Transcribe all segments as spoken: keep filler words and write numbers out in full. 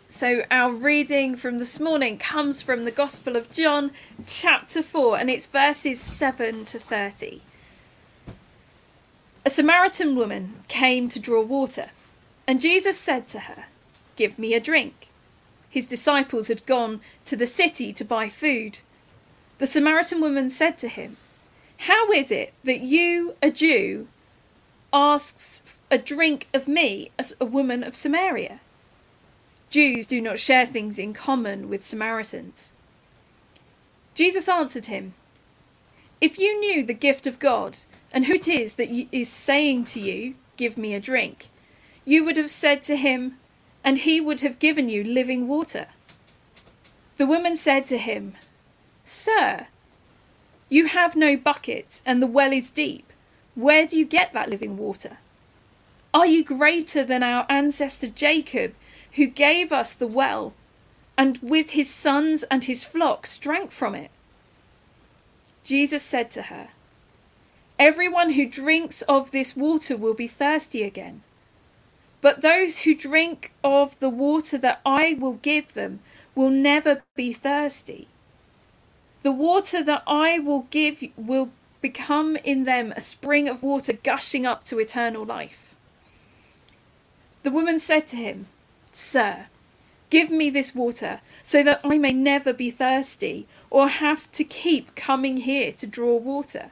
So our reading from this morning comes from the Gospel of John, chapter four, and it's verses seven to thirty. A Samaritan woman came to draw water, and Jesus said to her, "Give me a drink." His disciples had gone to the city to buy food. The Samaritan woman said to him, "How is it that you, a Jew, asks a drink of me, as a woman of Samaria?" Jews do not share things in common with Samaritans. Jesus answered him, "If you knew the gift of God and who it is that is saying to you, 'Give me a drink,' you would have said to him, and he would have given you living water." The woman said to him, "Sir, you have no bucket and the well is deep. Where do you get that living water? Are you greater than our ancestor Jacob, who gave us the well, and with his sons and his flocks drank from it?" Jesus said to her, "Everyone who drinks of this water will be thirsty again. But those who drink of the water that I will give them will never be thirsty. The water that I will give will become in them a spring of water gushing up to eternal life." The woman said to him, "Sir, give me this water so that I may never be thirsty or have to keep coming here to draw water."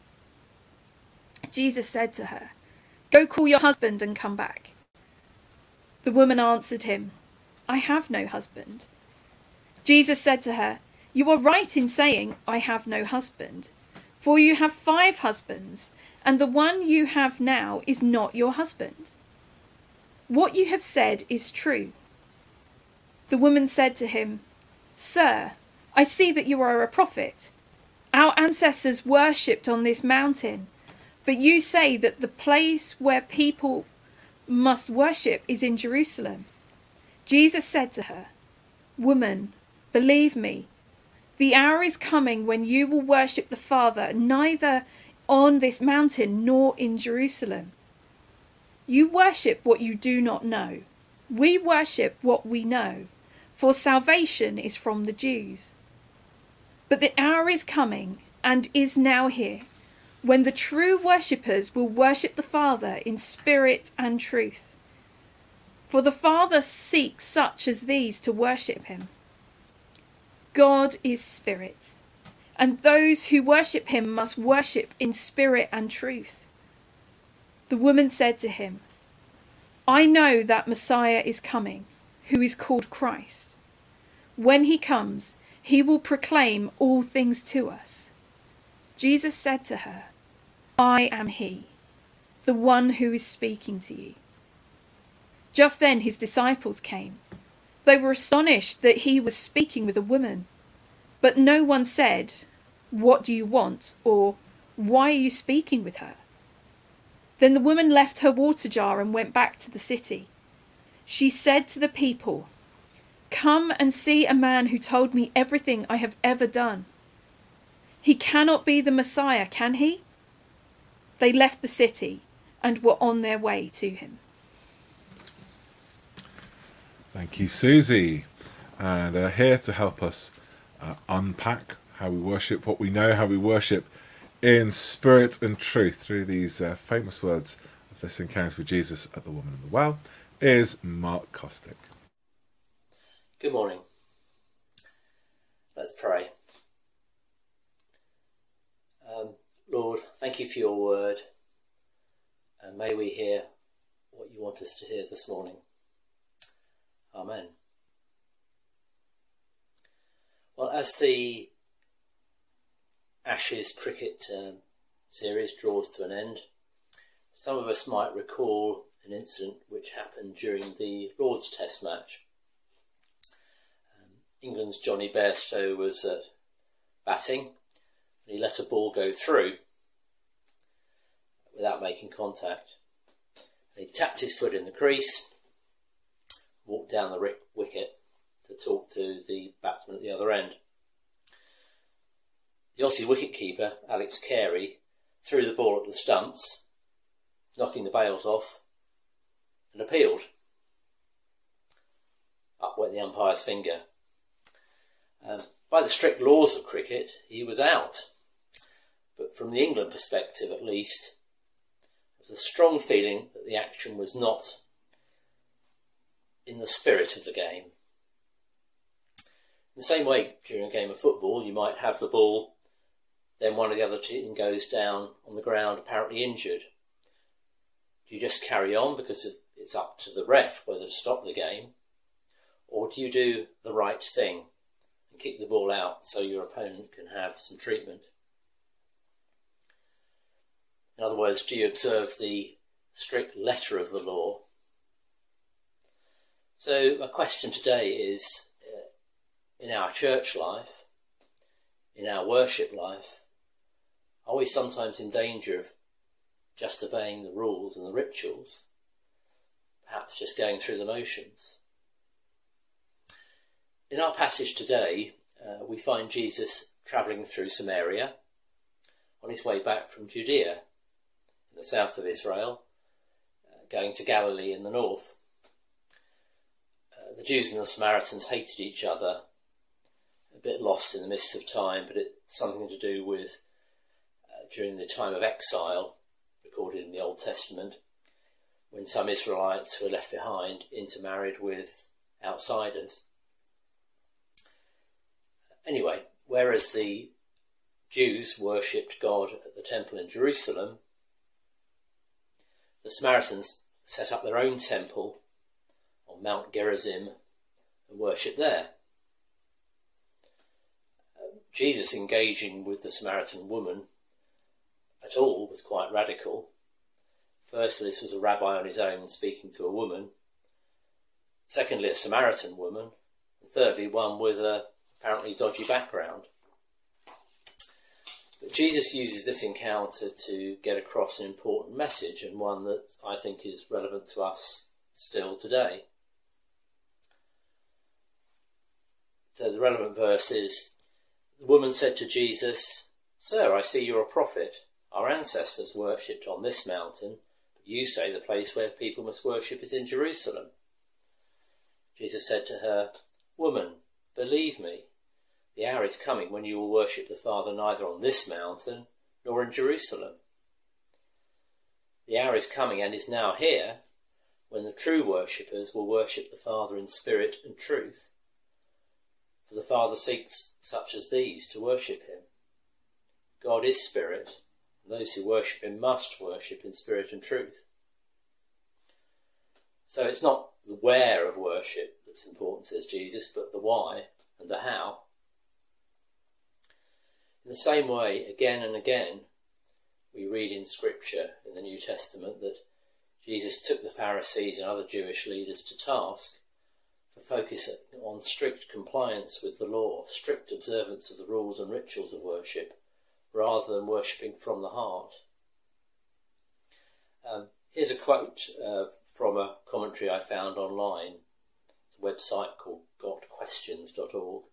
Jesus said to her, "Go call your husband and come back." The woman answered him, "I have no husband." Jesus said to her, "You are right in saying, 'I have no husband,' for you have five husbands, and the one you have now is not your husband. What you have said is true." The woman said to him, "Sir, I see that you are a prophet. Our ancestors worshipped on this mountain, but you say that the place where people must worship is in Jerusalem." Jesus said to her, "Woman, believe me, the hour is coming when you will worship the Father neither on this mountain nor in Jerusalem. You worship what you do not know. We worship what we know, for salvation is from the Jews. But the hour is coming, and is now here, when the true worshippers will worship the Father in spirit and truth. For the Father seeks such as these to worship him. God is spirit, and those who worship him must worship in spirit and truth." The woman said to him, "I know that Messiah is coming, who is called Christ. When he comes, he will proclaim all things to us." Jesus said to her, "I am he, the one who is speaking to you." Just then his disciples came. They were astonished that he was speaking with a woman, but no one said, "What do you want?" or "Why are you speaking with her?" Then the woman left her water jar and went back to the city. She said to the people, "Come and see a man who told me everything I have ever done. He cannot be the Messiah, can he?" They left the city and were on their way to him. Thank you, Susie. And uh, here to help us uh, unpack how we worship, what we know, how we worship in spirit and truth through these uh, famous words of this encounter with Jesus at the woman in the well, is Mark Costick. Good morning. Let's pray. Um, Lord, thank you for your word, and may we hear what you want us to hear this morning. Amen. Well, as the Ashes cricket um, series draws to an end, some of us might recall an incident which happened during the Lord's Test match. Um, England's Johnny Bairstow was uh, batting, and he let a ball go through without making contact. And he tapped his foot in the crease, walked down the rick- wicket to talk to the batsman at the other end. The Aussie wicketkeeper, Alex Carey, threw the ball at the stumps, knocking the bails off, and appealed. up went the umpire's finger. Um, by the strict laws of cricket, he was out. But from the England perspective, at least, there was a strong feeling that the action was not in the spirit of the game. In the same way, during a game of football, you might have the ball, then one of the other team goes down on the ground apparently injured. Do you just carry on because it's up to the ref whether to stop the game? Or do you do the right thing and kick the ball out so your opponent can have some treatment? In other words, do you observe the strict letter of the law? So my question today is, uh, in our church life, in our worship life, are we sometimes in danger of just obeying the rules and the rituals, perhaps just going through the motions? In our passage today, uh, we find Jesus travelling through Samaria on his way back from Judea in the south of Israel, uh, going to Galilee in the north. Uh, the Jews and the Samaritans hated each other, a bit lost in the mists of time, but it's something to do with uh, during the time of exile, recorded in the Old Testament, when some Israelites who were left behind intermarried with outsiders. Anyway, whereas the Jews worshipped God at the temple in Jerusalem, the Samaritans set up their own temple on Mount Gerizim and worshipped there. Uh, Jesus engaging with the Samaritan woman at all was quite radical. Firstly, this was a rabbi on his own speaking to a woman. Secondly, a Samaritan woman. And thirdly, one with a apparently dodgy background. But Jesus uses this encounter to get across an important message, and one that I think is relevant to us still today. So the relevant verse is, the woman said to Jesus, "Sir, I see you're a prophet. Our ancestors worshipped on this mountain, but you say the place where people must worship is in Jerusalem." Jesus said to her, "Woman, believe me, the hour is coming when you will worship the Father neither on this mountain nor in Jerusalem. The hour is coming and is now here when the true worshippers will worship the Father in spirit and truth. For the Father seeks such as these to worship him. God is spirit, and those who worship him must worship in spirit and truth." So it's not the where of worship that's important, says Jesus, but the why and the how. In the same way, again and again, we read in Scripture in the New Testament that Jesus took the Pharisees and other Jewish leaders to task for focusing on strict compliance with the law, strict observance of the rules and rituals of worship, rather than worshipping from the heart. Um, here's a quote uh, from a commentary I found online. It's a website called got questions dot org.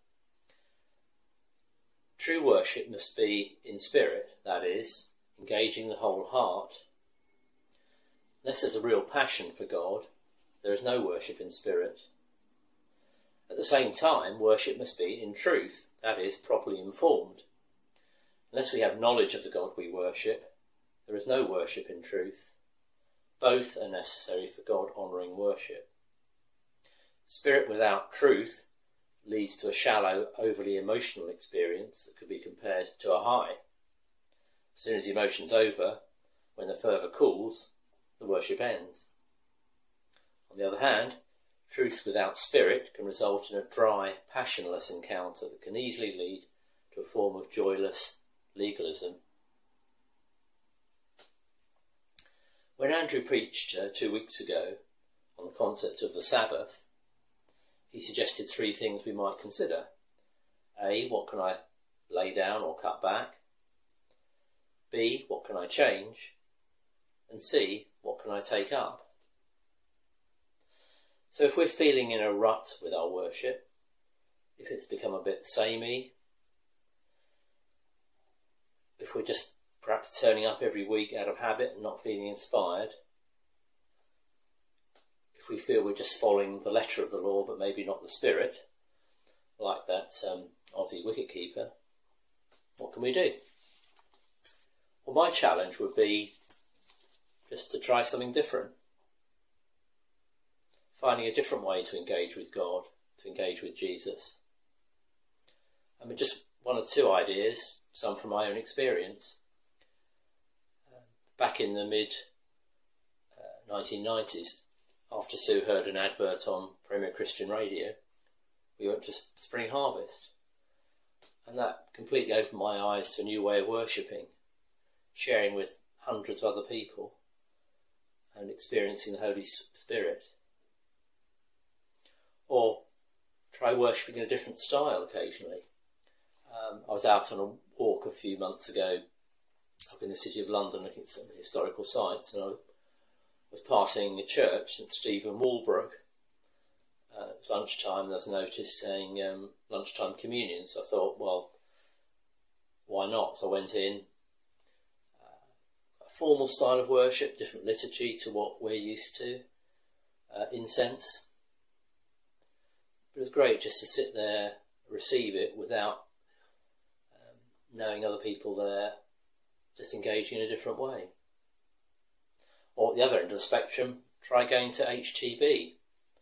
"True worship must be in spirit, that is, engaging the whole heart. Unless there's a real passion for God, there is no worship in spirit. At the same time, worship must be in truth, that is, properly informed. Unless we have knowledge of the God we worship, there is no worship in truth. Both are necessary for God-honouring worship. Spirit without truth leads to a shallow, overly emotional experience that could be compared to a high. As soon as the emotion's over, when the fervour cools, the worship ends. On the other hand, truth without spirit can result in a dry, passionless encounter that can easily lead to a form of joyless legalism. When Andrew preached uh, two weeks ago on the concept of the Sabbath, he suggested three things we might consider. A, what can I lay down or cut back? B, what can I change? And C, what can I take up? So if we're feeling in a rut with our worship, if it's become a bit samey, if we're just perhaps turning up every week out of habit and not feeling inspired, if we feel we're just following the letter of the law but maybe not the spirit, like that um, Aussie wicketkeeper, what can we do? Well, my challenge would be just to try something different. Finding a different way to engage with God, to engage with Jesus. I mean, just one or two ideas, some from my own experience. Uh, back in the mid uh, nineteen nineties, after Sue heard an advert on Premier Christian Radio, we went to Spring Harvest. And that completely opened my eyes to a new way of worshipping, sharing with hundreds of other people and experiencing the Holy Spirit. Or try worshipping in a different style occasionally. Um, I was out on a walk a few months ago up in the city of London looking at some historical sites, and I was passing a church, St Stephen Walbrook. Uh, it was lunchtime, and there was a notice saying um, lunchtime communion, so I thought, well, why not? So I went in. Uh, a formal style of worship, different liturgy to what we're used to, uh, incense. But it was great just to sit there, receive it without um, knowing other people there, just engaging in a different way. Or at the other end of the spectrum, try going to H T B.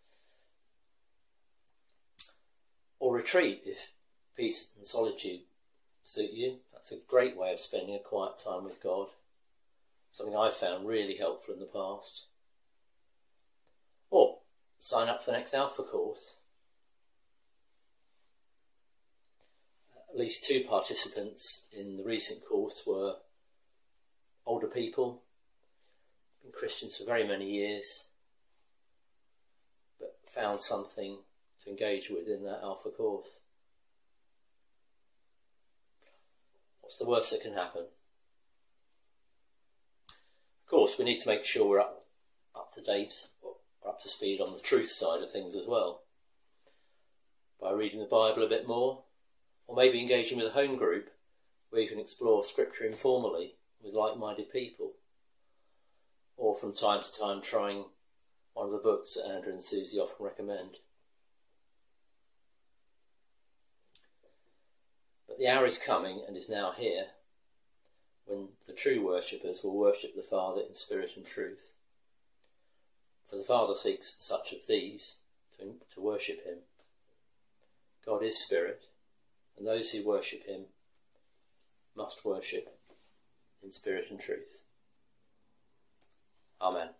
Or retreat if peace and solitude suit you. That's a great way of spending a quiet time with God. Something I've found really helpful in the past. Or sign up for the next Alpha course. At least two participants in the recent course were older people, been Christians for very many years, but found something to engage with in that Alpha course. What's the worst that can happen? Of course, we need to make sure we're up, up to date, or up to speed on the truth side of things as well, by reading the Bible a bit more, or maybe engaging with a home group where you can explore scripture informally with like-minded people, or from time to time trying one of the books that Andrew and Susie often recommend. But the hour is coming, and is now here, when the true worshippers will worship the Father in spirit and truth. For the Father seeks such of these to, to worship him. God is spirit, and those who worship him must worship in spirit and truth. Amen.